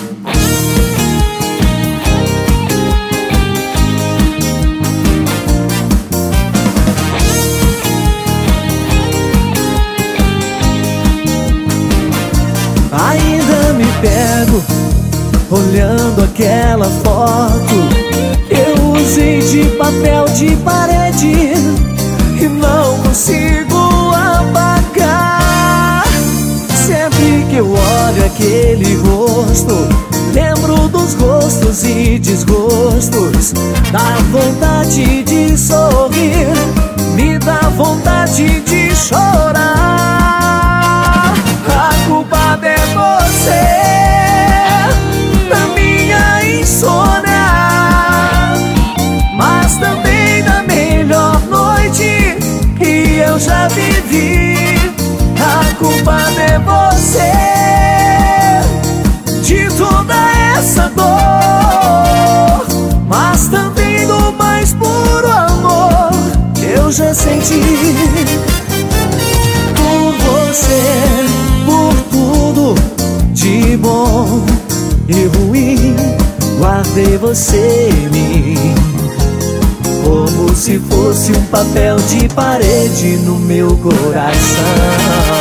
Ainda me pego olhando aquela foto que eu usei de papel de parede e não consigo apagar. Sempre que eu olho aquele rosto, lembro dos gostos e desgostos. Dá vontade de sorrir, me dá vontade de chorar. A culpada é você da minha insônia, mas também da melhor noite que eu já vivi. A culpada é você de toda essa dor, mas também do mais puro amor que eu já senti por você, por tudo de bom e ruim. Guardei você em mim como se fosse um papel de parede no meu coração.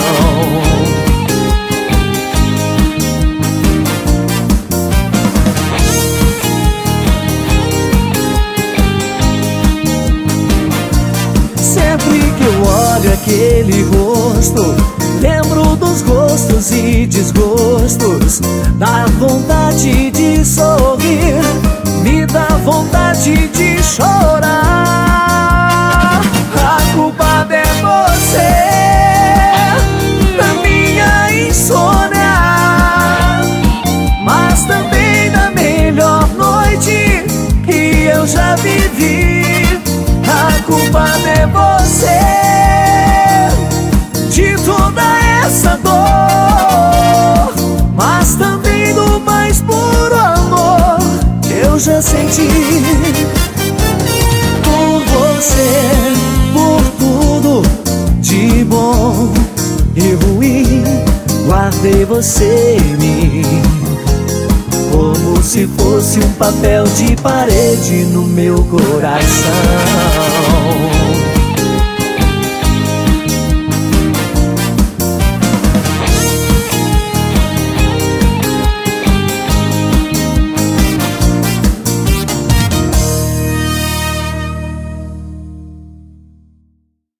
Sempre que eu olho aquele rosto, lembro dos gostos e desgostos. Dá vontade de sorrir, me dá vontade de chorar. A culpada é você da minha insônia, mas também da melhor noite que eu já vivi. A culpada é você de toda essa dor, mas também do mais puro amor que eu já senti por você, por tudo de bom e ruim. Guardei você em mim como se fosse um papel de parede no meu coração.